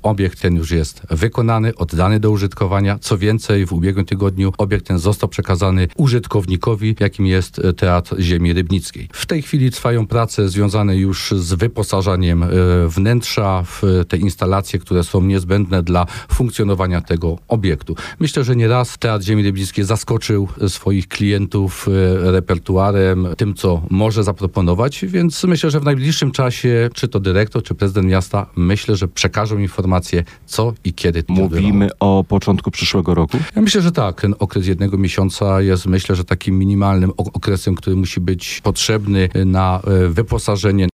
obiekt ten już jest wykonany, oddany do użytkowania. Co więcej, w ubiegłym tygodniu obiekt ten został przekazany użytkownikowi, jakim jest Teatr Ziemi Rybnickiej. W tej chwili trwają prace związane już z wyposażaniem wnętrza w te instalacje, które są niezbędne dla funkcjonowania tego obiektu. Myślę, że nieraz Teatr Ziemi Rybnickiej zaskoczył swoich klientów repertuarem, tym, co może zaproponować, więc myślę, że w najbliższym czasie, czy to dyrektor, czy prezydent miasta, myślę, że przekażą informacje, co i kiedy. Mówimy o początku przyszłego roku? Ja myślę, że tak. Ten okres 1 miesiąca jest, myślę, że takim minimalnym okresem, który musi być potrzebny na wyposażenie